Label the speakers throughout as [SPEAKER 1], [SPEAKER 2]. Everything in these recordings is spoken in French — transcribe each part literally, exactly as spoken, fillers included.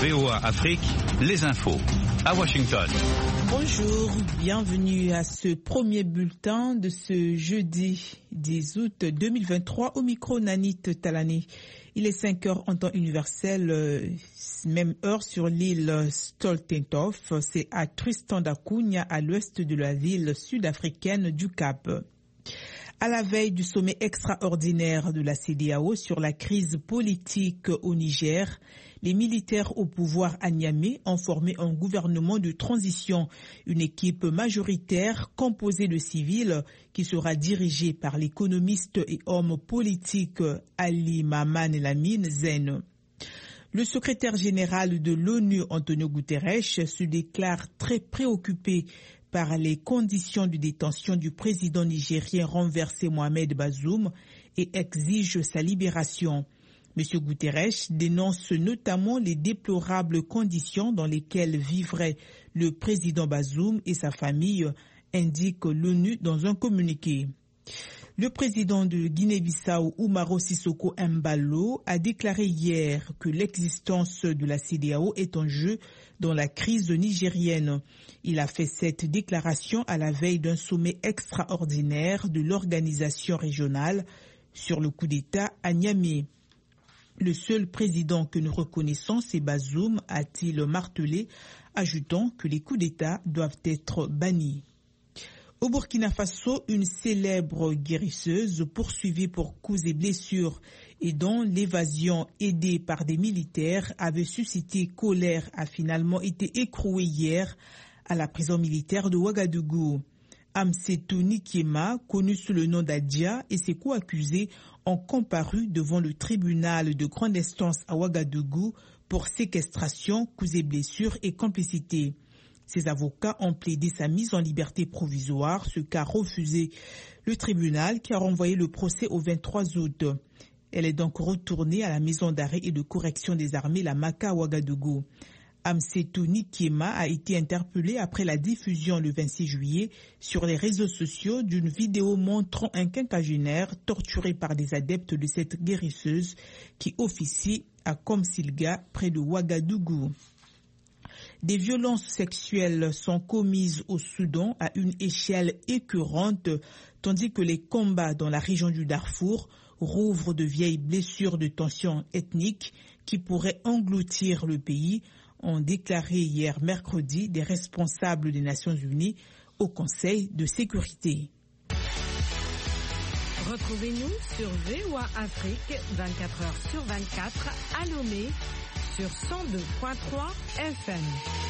[SPEAKER 1] V O A Afrique, les infos à Washington.
[SPEAKER 2] Bonjour, bienvenue à ce premier bulletin de ce jeudi dix août deux mille vingt-trois au micro Nanit Talani. Il est cinq heures en temps universel, euh, même heure sur l'île Stoltentoff, c'est à Tristan da Cunha à l'ouest de la ville sud-africaine du Cap. À la veille du sommet extraordinaire de la C E D E A O sur la crise politique au Niger, les militaires au pouvoir à Niamey ont formé un gouvernement de transition, une équipe majoritaire composée de civils qui sera dirigée par l'économiste et homme politique Ali Maman Lamine Zen. Le secrétaire général de l'ONU, Antonio Guterres, se déclare très préoccupé par les conditions de détention du président nigérien renversé Mohamed Bazoum et exige sa libération. M. Guterres dénonce notamment les déplorables conditions dans lesquelles vivrait le président Bazoum et sa famille, indique l'ONU dans un communiqué. Le président de Guinée-Bissau, Umaro Sissoko Embalo, a déclaré hier que l'existence de la C E D E A O est en jeu dans la crise nigérienne. Il a fait cette déclaration à la veille d'un sommet extraordinaire de l'organisation régionale sur le coup d'État à Niamey. Le seul président que nous reconnaissons, c'est Bazoum, a-t-il martelé, ajoutant que les coups d'État doivent être bannis. Au Burkina Faso, une célèbre guérisseuse poursuivie pour coups et blessures et dont l'évasion aidée par des militaires avait suscité colère a finalement été écrouée hier à la prison militaire de Ouagadougou. Amsetou Nikiema, connu sous le nom d'Adia, et ses co-accusés ont comparu devant le tribunal de grande instance à Ouagadougou pour séquestration, coups et blessures et complicité. Ses avocats ont plaidé sa mise en liberté provisoire, ce qu'a refusé le tribunal qui a renvoyé le procès au vingt-trois août. Elle est donc retournée à la maison d'arrêt et de correction des armées, la Maka à Ouagadougou. Amsetou Nikiema a été interpellé après la diffusion le vingt-six juillet sur les réseaux sociaux d'une vidéo montrant un quinquagénaire torturé par des adeptes de cette guérisseuse qui officie à Komsilga près de Ouagadougou. Des violences sexuelles sont commises au Soudan à une échelle écœurante, tandis que les combats dans la région du Darfour rouvrent de vieilles blessures de tension ethnique qui pourraient engloutir le pays, ont déclaré hier mercredi des responsables des Nations Unies au Conseil de sécurité.
[SPEAKER 3] Retrouvez-nous sur V O A Afrique vingt-quatre heures sur vingt-quatre à Lomé sur cent deux virgule trois F M.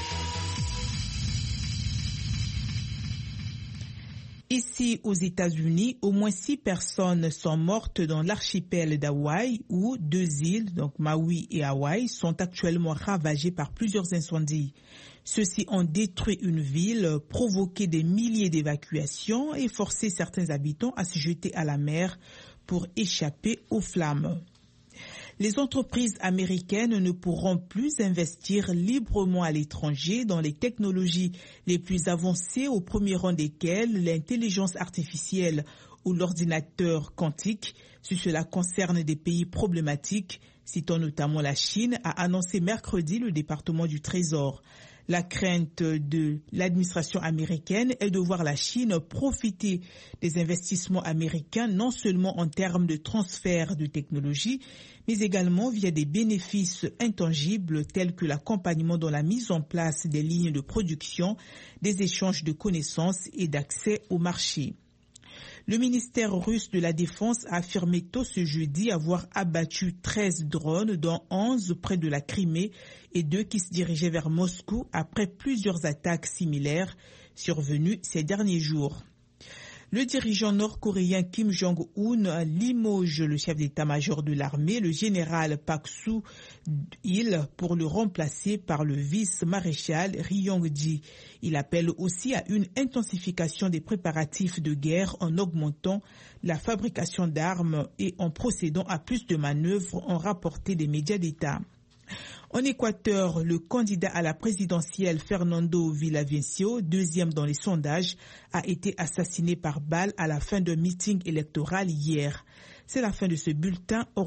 [SPEAKER 2] Ici, aux États-Unis, au moins six personnes sont mortes dans l'archipel d'Hawaï où deux îles, donc Maui et Hawaï, sont actuellement ravagées par plusieurs incendies. Ceux-ci ont détruit une ville, provoqué des milliers d'évacuations et forcé certains habitants à se jeter à la mer pour échapper aux flammes. Les entreprises américaines ne pourront plus investir librement à l'étranger dans les technologies les plus avancées, au premier rang desquelles l'intelligence artificielle ou l'ordinateur quantique, si cela concerne des pays problématiques, citant notamment la Chine, a annoncé mercredi le département du Trésor. La crainte de l'administration américaine est de voir la Chine profiter des investissements américains non seulement en termes de transfert de technologie, mais également via des bénéfices intangibles tels que l'accompagnement dans la mise en place des lignes de production, des échanges de connaissances et d'accès au marché. Le ministère russe de la Défense a affirmé tôt ce jeudi avoir abattu treize drones, dont onze près de la Crimée et deux qui se dirigeaient vers Moscou après plusieurs attaques similaires survenues ces derniers jours. Le dirigeant nord-coréen Kim Jong-un limoge le chef d'état-major de l'armée, le général Pak Soo-il, pour le remplacer par le vice-maréchal Ri Yong-ji. Il appelle aussi à une intensification des préparatifs de guerre en augmentant la fabrication d'armes et en procédant à plus de manœuvres, ont rapporté des médias d'État. En Équateur, le candidat à la présidentielle Fernando Villavicencio, deuxième dans les sondages, a été assassiné par balle à la fin d'un meeting électoral hier. C'est la fin de ce bulletin.